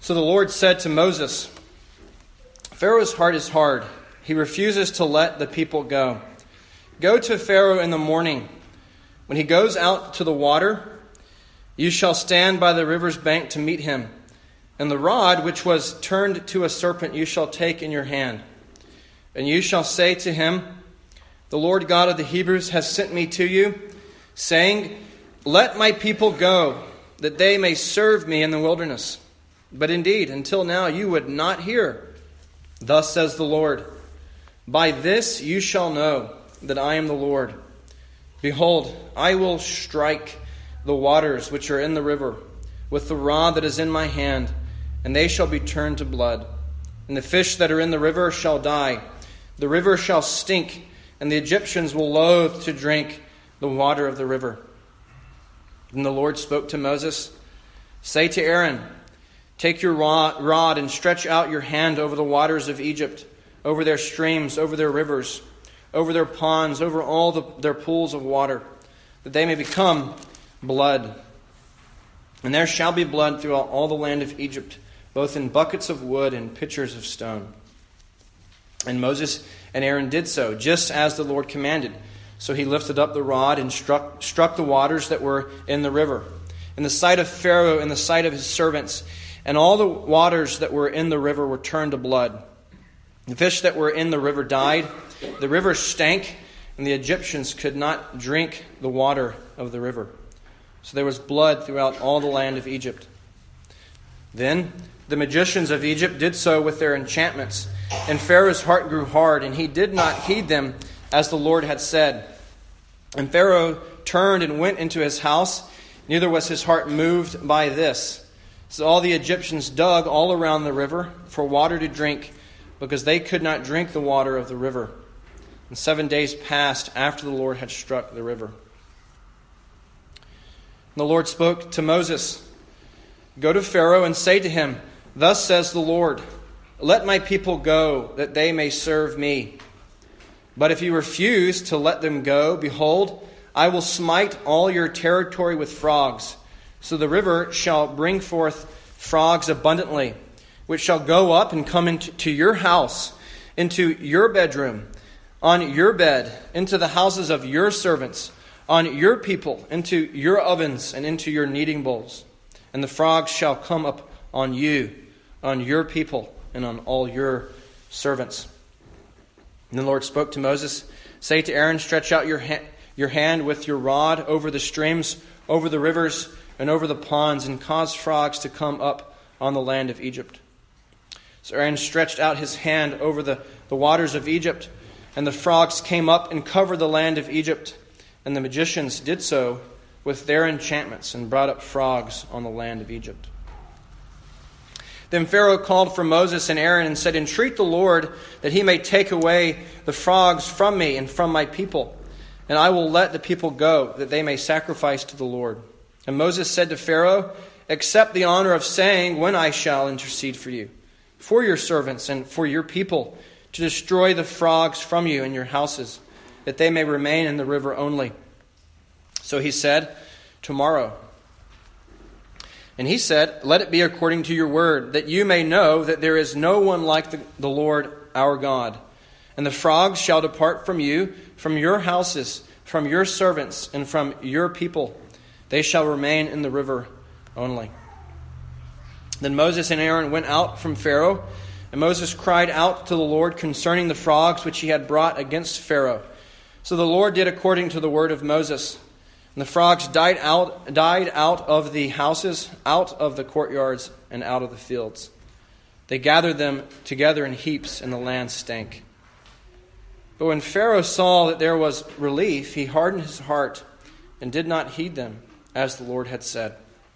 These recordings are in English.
So the Lord said to Moses, Pharaoh's heart is hard. He refuses to let the people go. Go to Pharaoh in the morning. When he goes out to the water, you shall stand by the river's bank to meet him. And the rod which was turned to a serpent you shall take in your hand. And you shall say to him, The Lord God of the Hebrews has sent me to you, saying, Let my people go, that they may serve me in the wilderness. But indeed, until now you would not hear. Thus says the Lord, By this you shall know that I am the Lord. Behold, I will strike the waters which are in the river with the rod that is in my hand, and they shall be turned to blood. And the fish that are in the river shall die. The river shall stink, and the Egyptians will loathe to drink the water of the river. Then the Lord spoke to Moses, Say to Aaron, Take your rod and stretch out your hand over the waters of Egypt, over their streams, over their rivers, over their ponds, over all their pools of water, that they may become blood. And there shall be blood throughout all the land of Egypt, both in buckets of wood and pitchers of stone. And Moses and Aaron did so, just as the Lord commanded. So he lifted up the rod and struck the waters that were in the river, in the sight of Pharaoh, in the sight of his servants. And all the waters that were in the river were turned to blood. The fish that were in the river died. The river stank, and the Egyptians could not drink the water of the river. So there was blood throughout all the land of Egypt. Then the magicians of Egypt did so with their enchantments. And Pharaoh's heart grew hard, and he did not heed them as the Lord had said. And Pharaoh turned and went into his house. Neither was his heart moved by this. So all the Egyptians dug all around the river for water to drink, because they could not drink the water of the river. And 7 days passed after the Lord had struck the river. And the Lord spoke to Moses, Go to Pharaoh and say to him, Thus says the Lord, Let my people go, that they may serve me. But if you refuse to let them go, behold, I will smite all your territory with frogs. So the river shall bring forth frogs abundantly, which shall go up and come into your house, into your bedroom, on your bed, into the houses of your servants, on your people, into your ovens, and into your kneading bowls. And the frogs shall come up on you, on your people, and on all your servants. And the Lord spoke to Moses, Say to Aaron, Stretch out your hand with your rod over the streams, over the rivers, and over the ponds, and cause frogs to come up on the land of Egypt. So Aaron stretched out his hand over the waters of Egypt, and the frogs came up and covered the land of Egypt. And the magicians did so with their enchantments, and brought up frogs on the land of Egypt. Then Pharaoh called for Moses and Aaron and said, Entreat the Lord that he may take away the frogs from me and from my people, and I will let the people go, that they may sacrifice to the Lord. And Moses said to Pharaoh, Accept the honor of saying when I shall intercede for you, for your servants and for your people, to destroy the frogs from you and your houses, that they may remain in the river only. So he said, Tomorrow. And he said, Let it be according to your word, that you may know that there is no one like the Lord our God. And the frogs shall depart from you, from your houses, from your servants, and from your people. They shall remain in the river only. Then Moses and Aaron went out from Pharaoh, and Moses cried out to the Lord concerning the frogs which he had brought against Pharaoh. So the Lord did according to the word of Moses. And the frogs died out of the houses, out of the courtyards, and out of the fields. They gathered them together in heaps, and the land stank. But when Pharaoh saw that there was relief, he hardened his heart and did not heed them, as the Lord had said.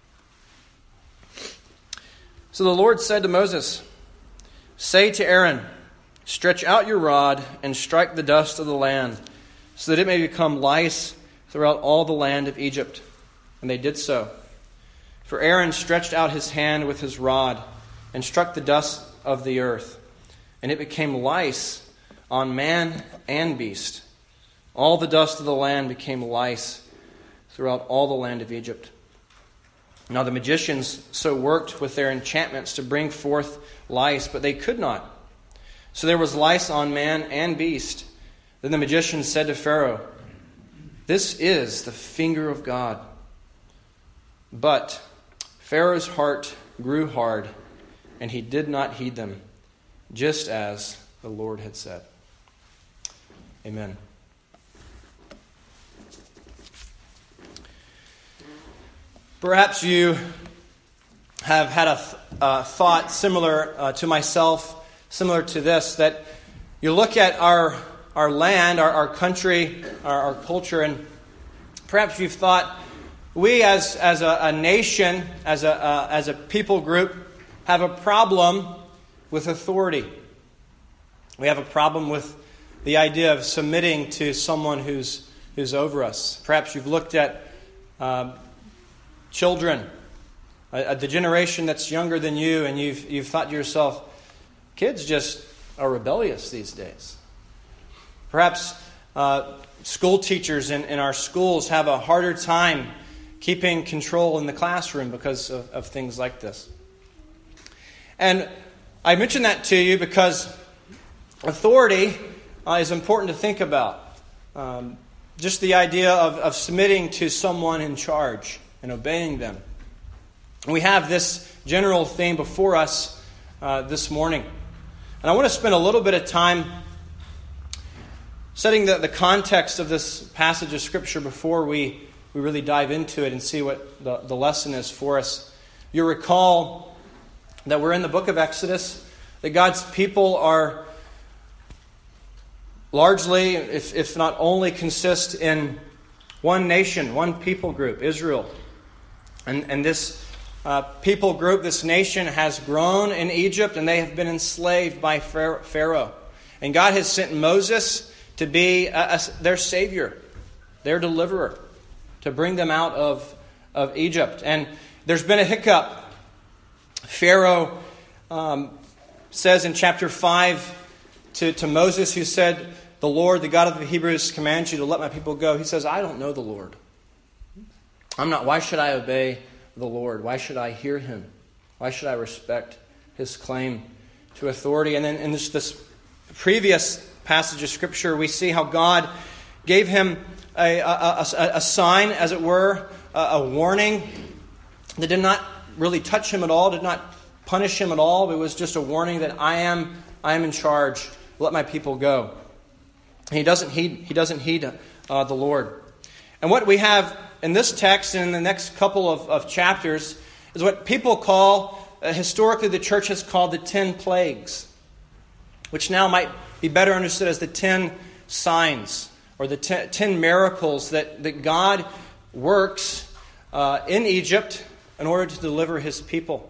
So the Lord said to Moses, Say to Aaron, Stretch out your rod and strike the dust of the land, so that it may become lice throughout all the land of Egypt. And they did so. For Aaron stretched out his hand with his rod and struck the dust of the earth, and it became lice on man and beast. All the dust of the land became lice throughout all the land of Egypt. Now the magicians so worked with their enchantments to bring forth lice, but they could not. So there was lice on man and beast. Then the magicians said to Pharaoh, "This is the finger of God." But Pharaoh's heart grew hard, and he did not heed them, just as the Lord had said. Amen. Perhaps you have had a thought similar to myself, similar to this, that you look at our land, our country, our culture, and perhaps you've thought we as a nation, as a people group, have a problem with authority. We have a problem with the idea of submitting to someone who's over us. Perhaps you've looked at children, the generation that's younger than you, and you've thought to yourself, kids just are rebellious these days. Perhaps school teachers in our schools have a harder time keeping control in the classroom because of things like this. And I mention that to you because authority is important to think about. Just the idea of submitting to someone in charge and obeying them. We have this general theme before us this morning. And I want to spend a little bit of time setting the context of this passage of Scripture before we really dive into it and see what the lesson is for us. You'll recall that we're in the book of Exodus, that God's people are largely, if not only, consist in one nation, one people group, Israel. And this people group, this nation, has grown in Egypt, and they have been enslaved by Pharaoh. And God has sent Moses to be their savior, their deliverer, to bring them out of Egypt. And there's been a hiccup. Pharaoh says in chapter 5 to Moses, who said, "The Lord, the God of the Hebrews, commands you to let my people go." He says, "I don't know the Lord. Why should I obey the Lord? Why should I hear him? Why should I respect his claim to authority?" And then in this previous passage of Scripture, we see how God gave him a sign, as it were, a warning that did not really touch him at all, did not punish him at all. It was just a warning that I am in charge. Let my people go. He doesn't heed the Lord. And what we have in this text and in the next couple of chapters is what people call, historically the church has called the 10 plagues, which now might be better understood as the 10 signs or the 10 miracles that God works in Egypt in order to deliver his people.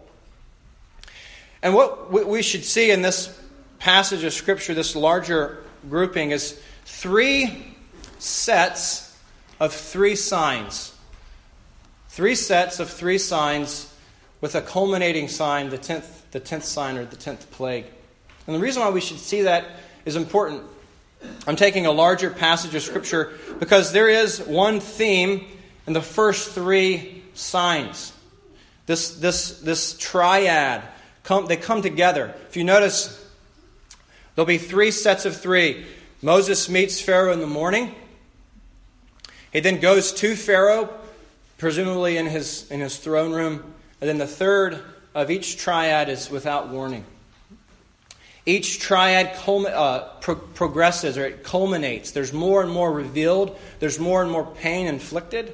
And what we should see in this passage of Scripture, this larger grouping, is 3 sets of 3 signs. 3 sets of 3 signs with a culminating sign, the 10th sign or the 10th plague. And the reason why we should see that is important. I'm taking a larger passage of Scripture because there is one theme in the first 3 signs. This triad, they come together. If you notice, there'll be 3 sets of 3. Moses meets Pharaoh in the morning. He then goes to Pharaoh, presumably in his throne room. And then the third of each triad is without warning. Each triad progresses, or it culminates. There's more and more revealed. There's more and more pain inflicted.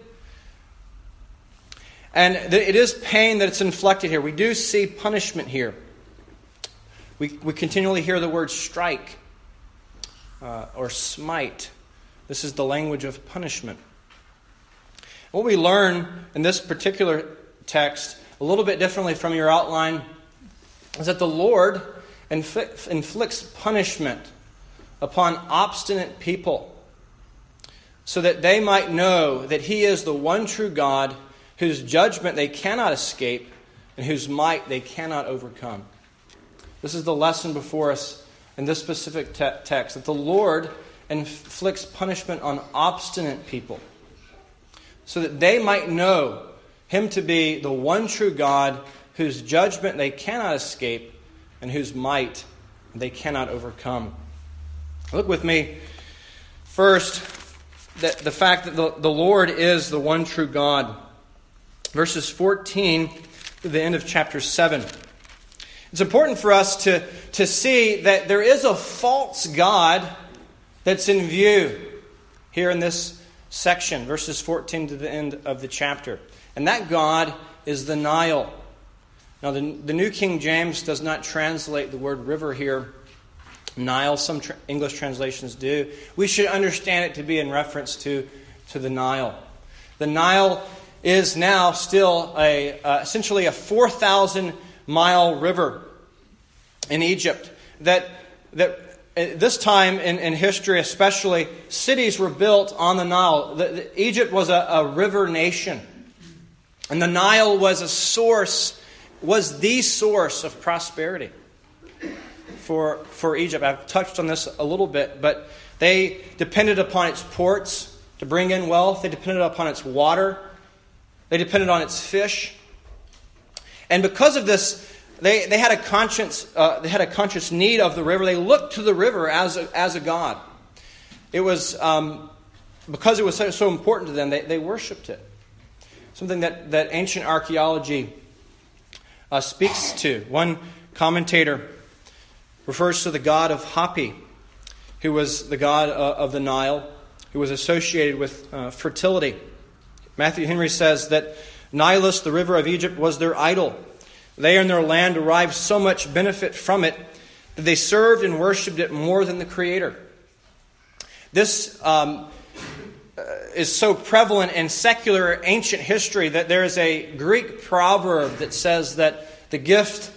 And it is pain that it's inflicted here. We do see punishment here. We continually hear the word strike or smite. This is the language of punishment. What we learn in this particular text, a little bit differently from your outline, is that the Lord inflicts punishment upon obstinate people so that they might know that he is the one true God whose judgment they cannot escape and whose might they cannot overcome. This is the lesson before us in this specific text, that the Lord inflicts punishment on obstinate people so that they might know him to be the one true God whose judgment they cannot escape and whose might they cannot overcome. Look with me first that the fact that the Lord is the one true God. Verses 14 to the end of chapter 7. It's important for us to see that there is a false god that's in view here in this section, verses 14 to the end of the chapter. And that god is the Nile. Now, the New King James does not translate the word river here, Nile. Some English translations do. We should understand it to be in reference to the Nile. The Nile is now still essentially a 4,000-mile river in Egypt. That at this time in history especially, cities were built on the Nile. Egypt was a river nation. And the Nile was the source of prosperity for Egypt. I've touched on this a little bit, but they depended upon its ports to bring in wealth. They depended upon its water. They depended on its fish. And because of this, they had a conscious need of the river. They looked to the river as a god. It was because it was so important to them, they worshipped it. Something that ancient archaeology speaks to. One commentator refers to the god of Hapi, who was the god of the Nile, who was associated with fertility. Matthew Henry says that Nilus, the river of Egypt, was their idol. They and their land derived so much benefit from it that they served and worshipped it more than the Creator. This is so prevalent in secular ancient history that there is a Greek proverb that says that the gift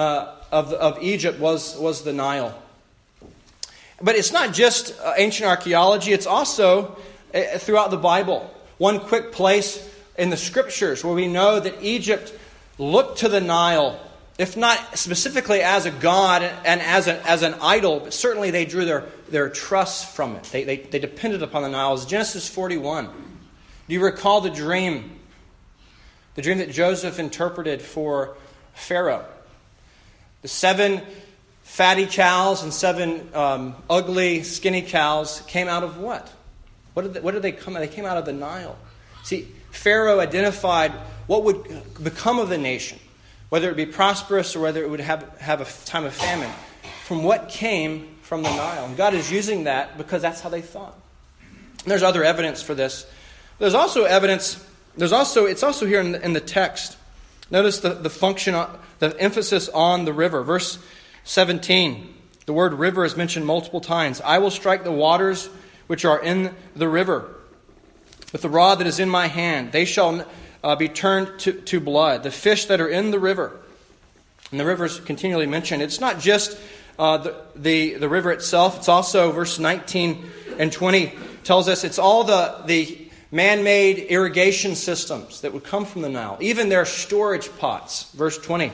of Egypt was the Nile. But it's not just ancient archaeology, it's also throughout the Bible. One quick place in the Scriptures where we know that Egypt looked to the Nile, if not specifically as a god and as an idol, but certainly they drew their trust from it. They depended upon the Nile. It's Genesis 41. Do you recall the dream? The dream that Joseph interpreted for Pharaoh. The 7 fatty cows and 7 ugly, skinny cows came out of what? What did they come out? They came out of the Nile. See, Pharaoh identified what would become of the nation, whether it be prosperous or whether it would have a time of famine, from what came from the Nile. And God is using that because that's how they thought. And there's other evidence for this. There's also evidence. It's also here in the text. Notice the function, the emphasis on the river. Verse 17. The word river is mentioned multiple times. I will strike the waters which are in the river with the rod that is in my hand. They shall be turned to blood. The fish that are in the river. And the river is continually mentioned. It's not just the river itself. It's also, verse 19 and 20 tells us, it's all the man-made irrigation systems that would come from the Nile. Even their storage pots. Verse 20.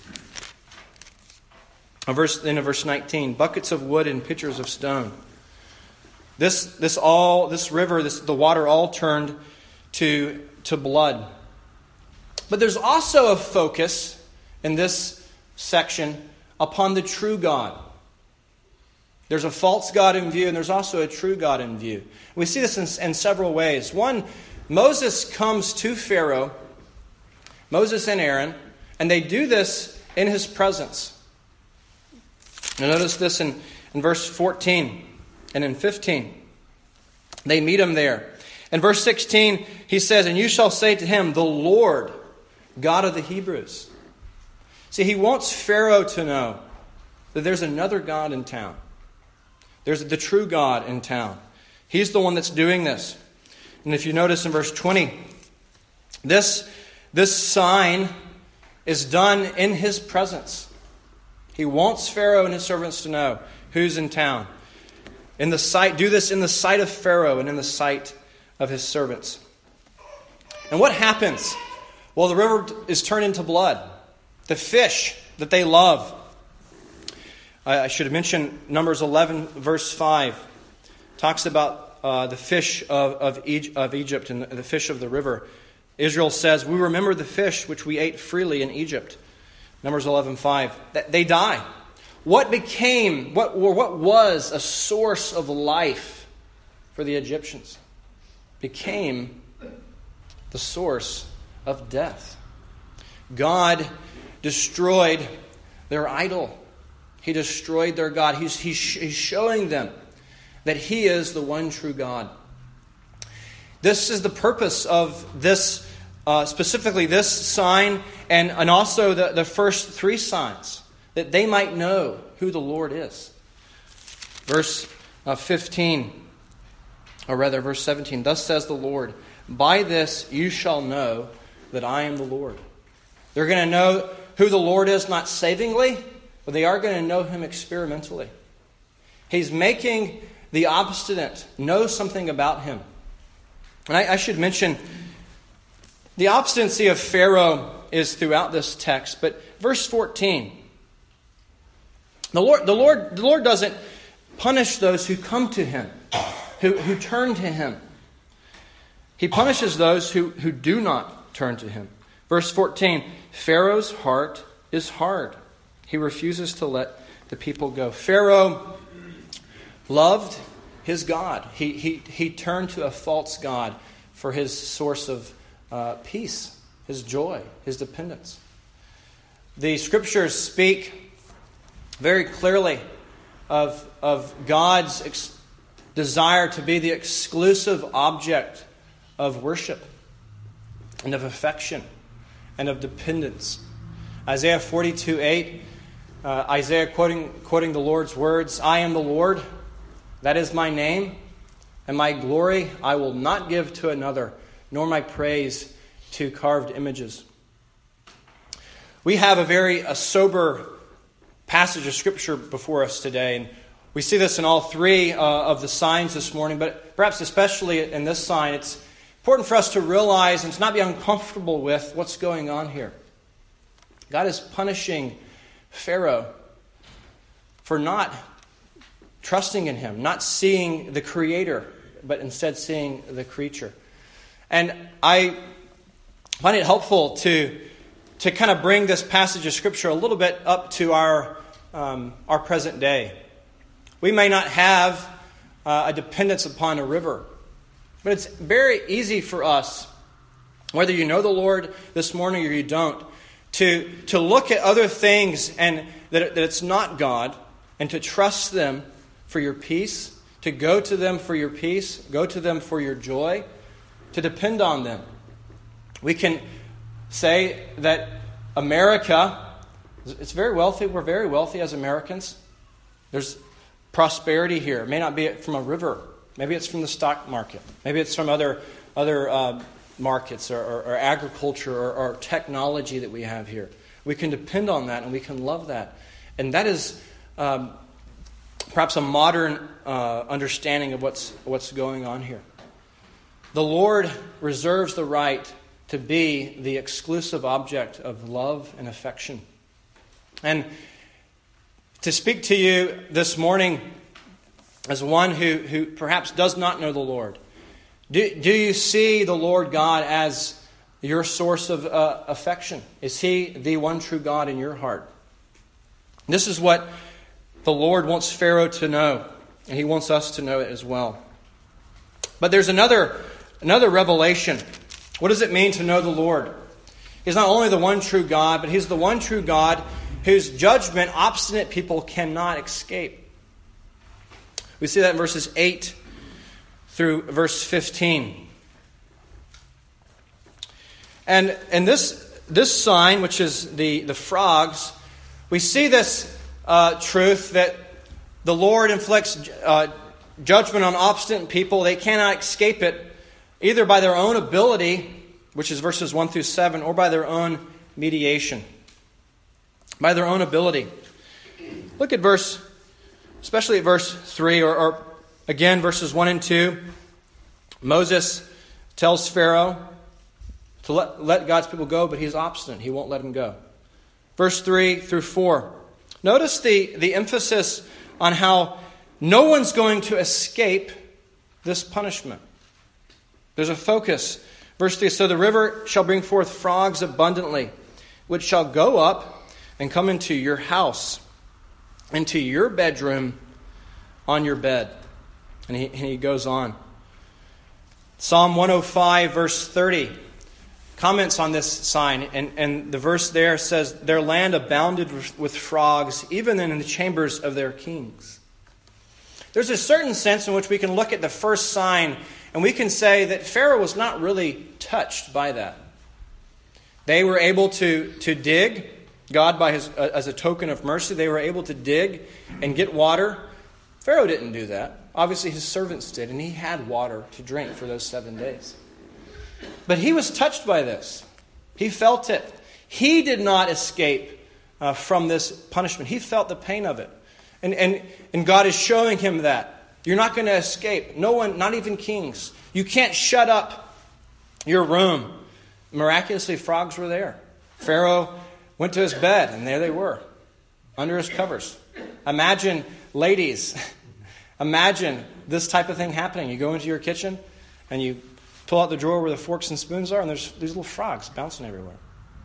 Verse 19. Buckets of wood and pitchers of stone. This river, the water all turned to blood. But there's also a focus in this section upon the true God. There's a false god in view, and there's also a true God in view. We see this in several ways. One, Moses comes to Pharaoh, Moses and Aaron, and they do this in his presence. Now notice this in verse 14 and in 15. They meet him there. In verse 16, he says, and you shall say to him, the Lord, God of the Hebrews. See, he wants Pharaoh to know that there's another God in town. There's the true God in town. He's the one that's doing this. And if you notice in verse 20, this sign is done in his presence. He wants Pharaoh and his servants to know who's in town. Do this in the sight of Pharaoh and in the sight of his servants. And what happens? Well, the river is turned into blood. The fish that they love. I should have mentioned Numbers 11, verse 5. Talks about the fish of Egypt and the fish of the river. Israel says, we remember the fish which we ate freely in Egypt. Numbers 11:5. They die. What was a source of life for the Egyptians became the source of death. God destroyed their idol. He destroyed their God. He's showing them that He is the one true God. This is the purpose of this, specifically this sign and also the first three signs, that they might know who the Lord is. Verse 15, or rather verse 17, thus says the Lord, by this you shall know that I am the Lord. They're going to know who the Lord is, not savingly, but they are going to know Him experimentally. He's making the obstinate know something about Him. And I should mention, the obstinacy of Pharaoh is throughout this text, but verse 14, the Lord doesn't punish those who come to Him, who turn to Him. He punishes those who do not turn to Him. Verse 14, Pharaoh's heart is hard. He refuses to let the people go. Pharaoh loved his God. He turned to a false God for his source of peace, his joy, his dependence. The Scriptures speak very clearly of God's desire to be the exclusive object of worship and of affection and of dependence. Isaiah 42:8, Isaiah quoting the Lord's words, I am the Lord, that is my name, and my glory I will not give to another, nor my praise to carved images. We have a very sober passage of Scripture before us today, and we see this in all three of the signs this morning, but perhaps especially in this sign, it's important for us to realize and to not be uncomfortable with what's going on here. God is punishing Pharaoh for not trusting in Him, not seeing the Creator, but instead seeing the creature. And I find it helpful to kind of bring this passage of Scripture a little bit up to our present day. We may not have a dependence upon a river, but it's very easy for us, whether you know the Lord this morning or you don't, to look at other things and that it's not God, and to trust them for your peace, to go to them for your peace, go to them for your joy, to depend on them. We can say that America, it's very wealthy. We're very wealthy as Americans. There's prosperity here. It may not be from a river. Maybe it's from the stock market. Maybe it's from other markets or agriculture or technology that we have here. We can depend on that and we can love that. And that is perhaps a modern understanding of what's going on here. The Lord reserves the right to be the exclusive object of love and affection. And to speak to you this morning as one who perhaps does not know the Lord, do you see the Lord God as your source of affection? Is He the one true God in your heart? This is what the Lord wants Pharaoh to know, and He wants us to know it as well. But there's another revelation. What does it mean to know the Lord? He's not only the one true God, but He's the one true God whose judgment obstinate people cannot escape. We see that in verses 8 through verse 15. And this sign, which is the frogs, we see this truth that the Lord inflicts judgment on obstinate people. They cannot escape it either by their own ability, which is verses 1 through 7, or by their own mediation. By their own ability. Look at especially at verse 3, or again, verses 1 and 2. Moses tells Pharaoh to let God's people go, but he's obstinate. He won't let them go. Verse 3 through 4. Notice the emphasis on how no one's going to escape this punishment. There's a focus Verse 3, so the river shall bring forth frogs abundantly, which shall go up and come into your house, into your bedroom, on your bed. And he goes on. Psalm 105, verse 30, comments on this sign. And the verse there says, their land abounded with frogs, even in the chambers of their kings. There's a certain sense in which we can look at the first sign and we can say that Pharaoh was not really touched by that. They were able to dig. God, as a token of mercy, they were able to dig and get water. Pharaoh didn't do that. Obviously, his servants did, and he had water to drink for those 7 days. But he was touched by this. He felt it. He did not escape from this punishment. He felt the pain of it. And God is showing him that. You're not going to escape. No one, not even kings. You can't shut up your room. Miraculously, frogs were there. Pharaoh went to his bed, and there they were, under his covers. Imagine, ladies, imagine this type of thing happening. You go into your kitchen, and you pull out the drawer where the forks and spoons are, and there's these little frogs bouncing everywhere.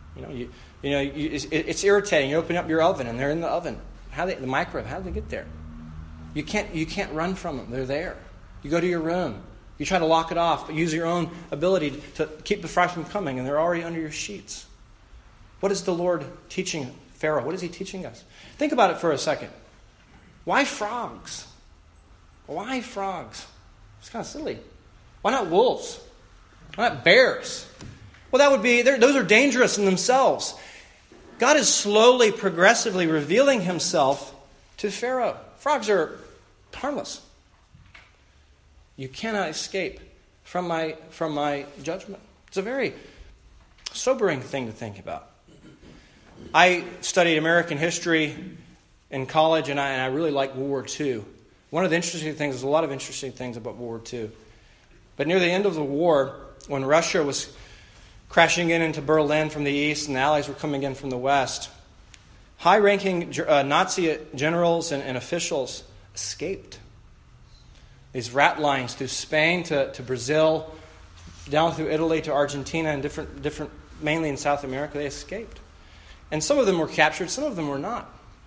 It's irritating. You open up your oven, and they're in the oven. The microwave, how did they get there? You can't run from them. They're there. You go to your room. You try to lock it off, but use your own ability to keep the frogs from coming, and they're already under your sheets. What is the Lord teaching Pharaoh? What is he teaching us? Think about it for a second. Why frogs? Why frogs? It's kind of silly. Why not wolves? Why not bears? Well, that would be, those are dangerous in themselves. God is slowly, progressively revealing himself to Pharaoh. Frogs are harmless. You cannot escape from my judgment. It's a very sobering thing to think about. I studied American history in college, and I really liked World War II. One of the interesting things, there's a lot of interesting things about World War II. But near the end of the war, when Russia was crashing into Berlin from the east and the Allies were coming in from the west, high-ranking Nazi generals and officials escaped. These rat lines through Spain to Brazil, down through Italy to Argentina, and different, mainly in South America, they escaped. And some of them were captured, some of them were not.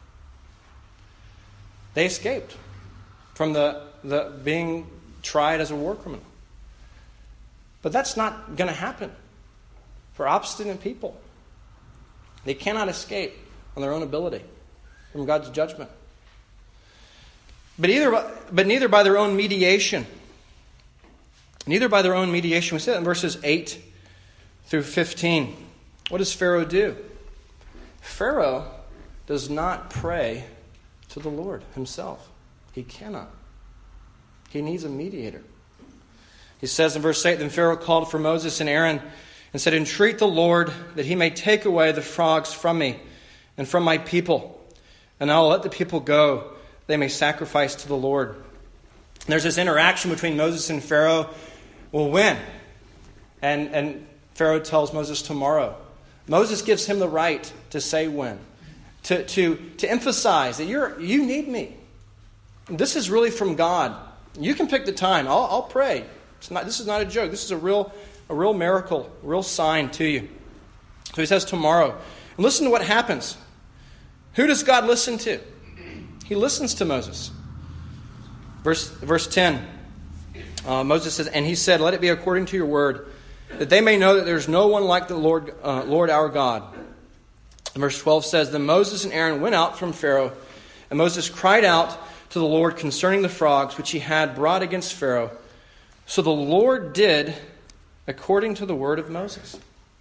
They escaped from the being tried as a war criminal. But that's not going to happen for obstinate people. They cannot escape on their own ability from God's judgment. But neither by their own mediation. Neither by their own mediation. We see that in verses 8 through 15. What does Pharaoh do? Pharaoh does not pray to the Lord himself. He cannot. He needs a mediator. He says in verse 8, then Pharaoh called for Moses and Aaron and said, entreat the Lord that he may take away the frogs from me and from my people, and I will let the people go. They may sacrifice to the Lord. And there's this interaction between Moses and Pharaoh. Well, when? And Pharaoh tells Moses tomorrow. Moses gives him the right to say when. To emphasize that you need me. This is really from God. You can pick the time. I'll pray. This is not a joke. This is a real miracle, a real sign to you. So he says tomorrow. And listen to what happens. Who does God listen to? He listens to Moses. Verse 10. Moses says, and he said, let it be according to your word, that they may know that there is no one like the Lord our God. And verse 12 says, then Moses and Aaron went out from Pharaoh, and Moses cried out to the Lord concerning the frogs which he had brought against Pharaoh. So the Lord did according to the word of Moses.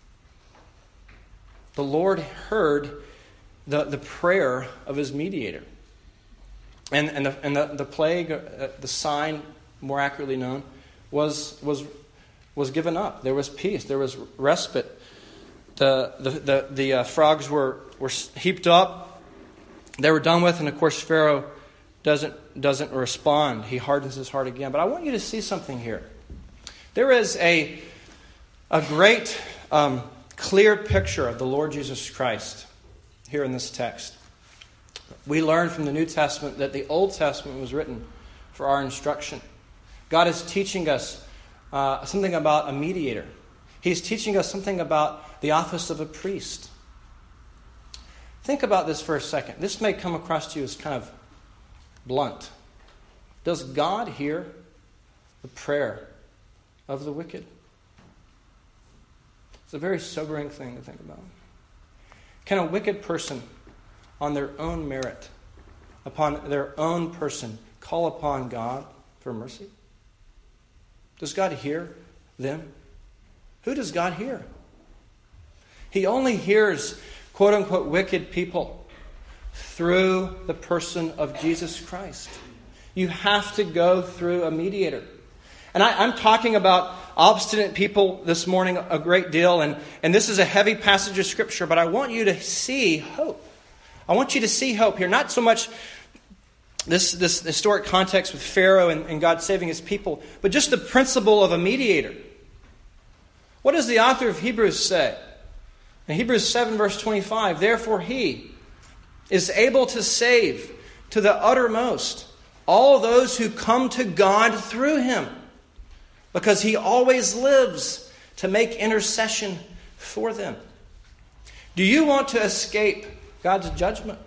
The Lord heard the prayer of his mediator. And the plague, the sign, more accurately known, was given up. There was peace. There was respite. The frogs were heaped up. They were done with, and of course Pharaoh doesn't respond. He hardens his heart again. But I want you to see something here. There is a great clear picture of the Lord Jesus Christ here in this text. We learn from the New Testament that the Old Testament was written for our instruction. God is teaching us something about a mediator. He's teaching us something about the office of a priest. Think about this for a second. This may come across to you as kind of blunt. Does God hear the prayer of the wicked? It's a very sobering thing to think about. Can a wicked person, on their own merit, upon their own person, call upon God for mercy? Does God hear them? Who does God hear? He only hears, quote-unquote, wicked people through the person of Jesus Christ. You have to go through a mediator. And I'm talking about obstinate people this morning a great deal, and this is a heavy passage of Scripture, but I want you to see hope. I want you to see hope here. Not so much this historic context with Pharaoh and God saving his people, but just the principle of a mediator. What does the author of Hebrews say? In Hebrews 7 verse 25, therefore he is able to save to the uttermost all those who come to God through him, because he always lives to make intercession for them. Do you want to escape God's judgment?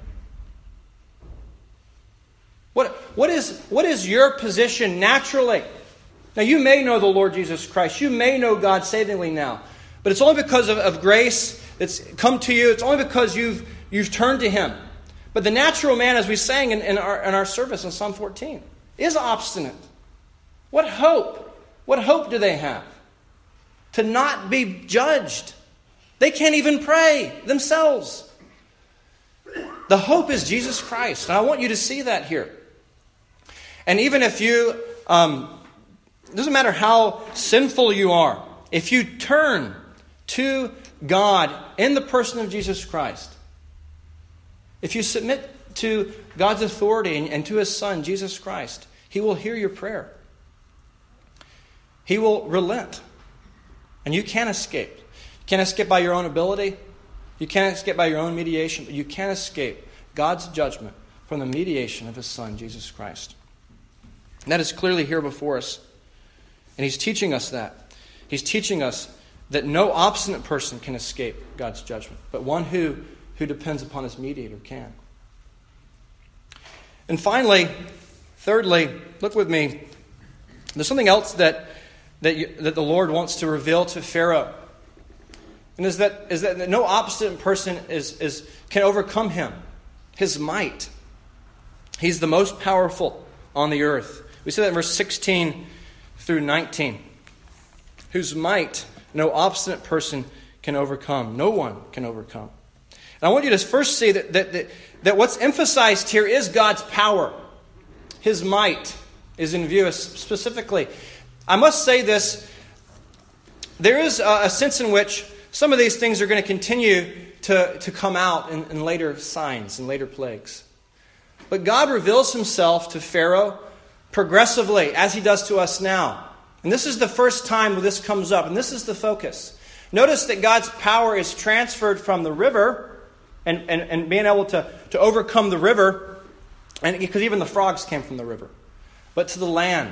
What is your position naturally? Now, you may know the Lord Jesus Christ. You may know God savingly now. But it's only because of grace that's come to you. It's only because you've turned to him. But the natural man, as we sang in our service in Psalm 14, is obstinate. What hope? What hope do they have? To not be judged. They can't even pray themselves. The hope is Jesus Christ. And I want you to see that here. And even if you, it doesn't matter how sinful you are, if you turn to God in the person of Jesus Christ, if you submit to God's authority and to his Son, Jesus Christ, he will hear your prayer. He will relent. And you can't escape. You can't escape by your own ability. You can't escape by your own mediation. But you can't escape God's judgment from the mediation of his Son, Jesus Christ. And that is clearly here before us. And he's teaching us that. He's teaching us that no obstinate person can escape God's judgment, but one who depends upon his mediator can. And finally, thirdly, look with me. There's something else that the Lord wants to reveal to Pharaoh. And is that no obstinate person can overcome him. His might. He's the most powerful on the earth. We see that in verse 16 through 19. Whose might no obstinate person can overcome. No one can overcome. And I want you to first see that what's emphasized here is God's power. His might is in view specifically. I must say this. There is a sense in which some of these things are going to continue to come out in later signs and later plagues. But God reveals himself to Pharaoh progressively, as he does to us now. And this is the first time this comes up, and this is the focus. Notice that God's power is transferred from the river and being able to overcome the river, and because even the frogs came from the river, but to the land.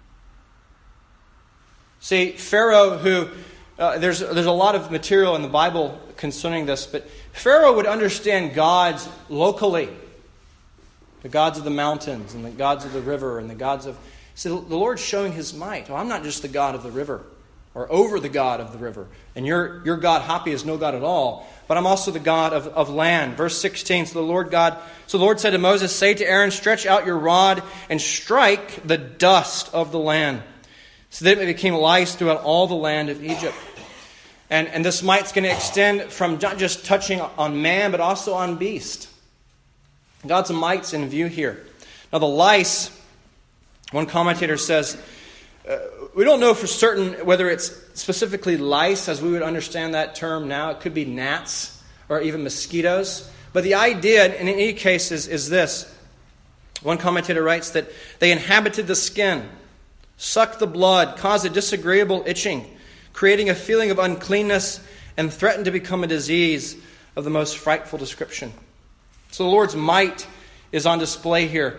See, Pharaoh, who there's a lot of material in the Bible concerning this, but Pharaoh would understand gods locally. The gods of the mountains and the gods of the river and the gods of... See, the Lord's showing his might. Oh, I'm not just the God of the river or over the God of the river. And your God, Hapi, is no God at all. But I'm also the God of land. Verse 16, So the Lord said to Moses, say to Aaron, stretch out your rod and strike the dust of the land, so that it became lice throughout all the land of Egypt. And this might's going to extend from not just touching on man, but also on beast. God's might's in view here. Now the lice, one commentator says, we don't know for certain whether it's specifically lice as we would understand that term now. It could be gnats or even mosquitoes. But the idea in any case is this. One commentator writes that they inhabited the skin, sucked the blood, caused a disagreeable itching, creating a feeling of uncleanness, and threatened to become a disease of the most frightful description. So the Lord's might is on display here.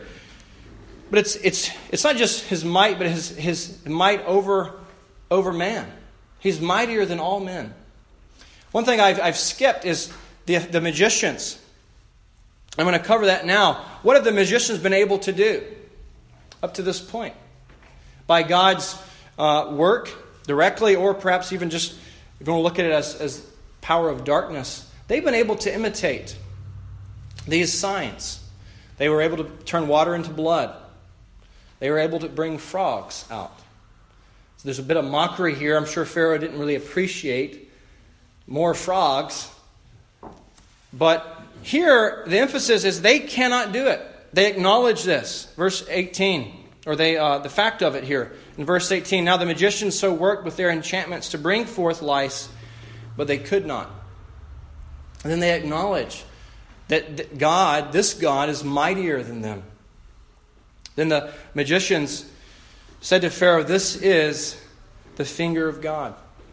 But it's not just his might, but his might over man. He's mightier than all men. One thing I've skipped is the magicians. I'm going to cover that now. What have the magicians been able to do up to this point? By God's work, directly, or perhaps even just, if you want to look at it as power of darkness, they've been able to imitate these signs. They were able to turn water into blood. They were able to bring frogs out. So there's a bit of mockery here. I'm sure Pharaoh didn't really appreciate more frogs. But here, the emphasis is they cannot do it. They acknowledge this. Verse 18, or the fact of it here. In verse 18, now the magicians so worked with their enchantments to bring forth lice, but they could not. And then they acknowledge that God, this God, is mightier than them. Then the magicians said to Pharaoh, this is the finger of God.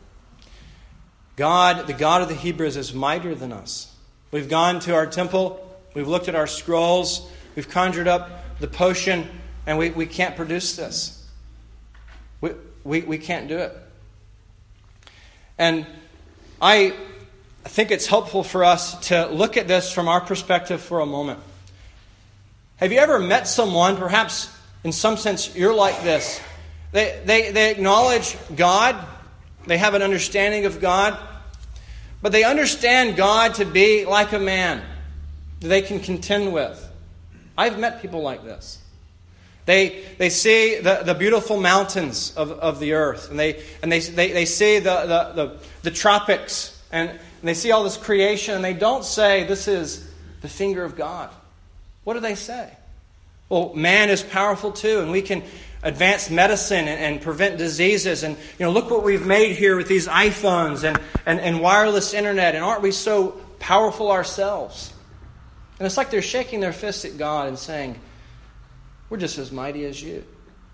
God, the God of the Hebrews, is mightier than us. We've gone to our temple, we've looked at our scrolls, we've conjured up the potion, and we can't produce this. We can't do it. And I think it's helpful for us to look at this from our perspective for a moment. Have you ever met someone, perhaps in some sense you're like this? They acknowledge God, they have an understanding of God, but they understand God to be like a man that they can contend with. I've met people like this. They see the beautiful mountains of the earth, and they see the tropics, and they see all this creation, and they don't say, this is the finger of God. What do they say? Well, man is powerful too, and we can advance medicine and prevent diseases. And look what we've made here with these iPhones and wireless internet, and aren't we so powerful ourselves? And it's like they're shaking their fists at God and saying, we're just as mighty as you.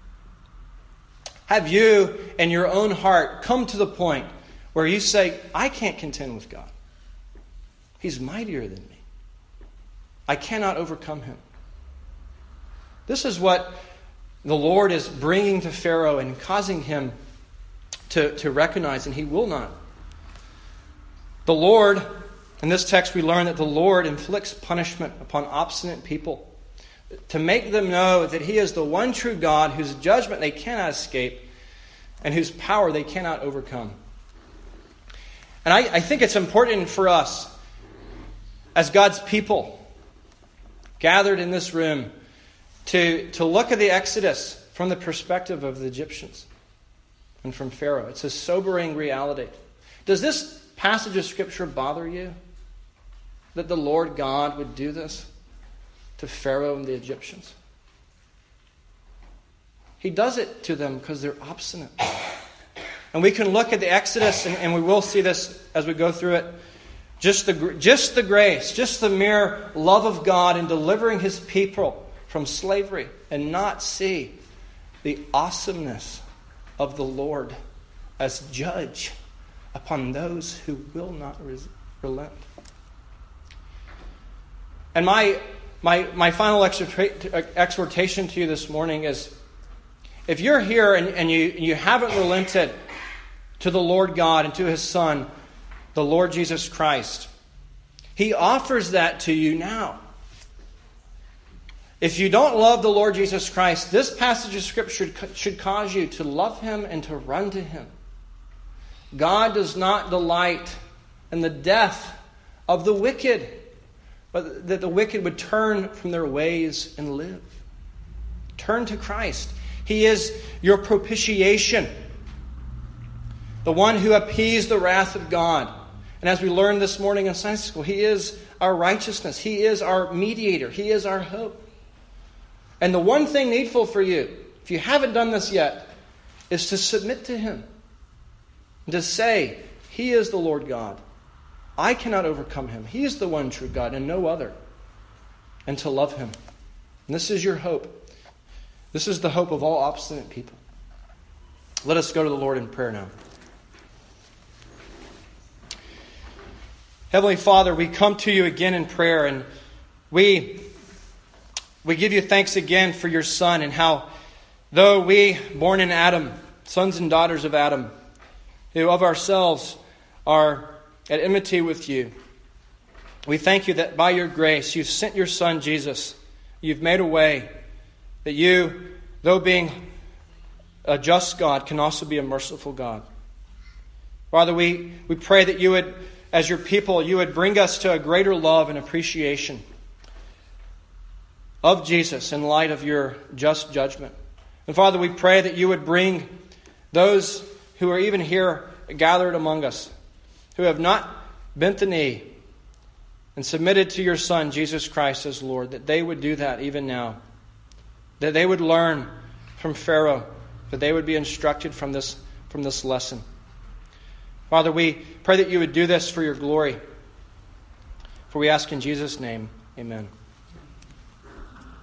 Have you, in your own heart, come to the point where you say, I can't contend with God. He's mightier than me. I cannot overcome him. This is what the Lord is bringing to Pharaoh and causing him to recognize, and he will not. The Lord, in this text we learn that the Lord inflicts punishment upon obstinate people to make them know that he is the one true God whose judgment they cannot escape and whose power they cannot overcome. And I think it's important for us as God's people gathered in this room to look at the Exodus from the perspective of the Egyptians and from Pharaoh. It's a sobering reality. Does this passage of Scripture bother you? That the Lord God would do this to Pharaoh and the Egyptians? He does it to them because they're obstinate. And we can look at the Exodus, and we will see this as we go through it. Just the grace, just the mere love of God in delivering his people from slavery, and not see the awesomeness of the Lord as judge upon those who will not relent. And my final exhortation to you this morning is, if you're here and you haven't relented to the Lord God and to his Son, the Lord Jesus Christ, he offers that to you now. If you don't love the Lord Jesus Christ, this passage of Scripture should cause you to love him and to run to him. God does not delight in the death of the wicked, but that the wicked would turn from their ways and live. Turn to Christ. He is your propitiation, the one who appeased the wrath of God. And as we learned this morning in Sunday school, he is our righteousness. He is our mediator. He is our hope. And the one thing needful for you, if you haven't done this yet, is to submit to him. And to say, he is the Lord God. I cannot overcome him. He is the one true God and no other. And to love him. And this is your hope. This is the hope of all obstinate people. Let us go to the Lord in prayer now. Heavenly Father, we come to you again in prayer, and we give you thanks again for your Son, and how, though we, born in Adam, sons and daughters of Adam, who of ourselves are at enmity with you. We thank you that by your grace you've sent your Son Jesus. You've made a way that you, though being a just God, can also be a merciful God. Father, we pray that you would, as your people, you would bring us to a greater love and appreciation of Jesus in light of your just judgment. And Father, we pray that you would bring those who are even here gathered among us, who have not bent the knee and submitted to your Son, Jesus Christ, as Lord, that they would do that even now. That they would learn from Pharaoh, that they would be instructed from this lesson. Father, we pray that you would do this for your glory. For we ask in Jesus' name, amen.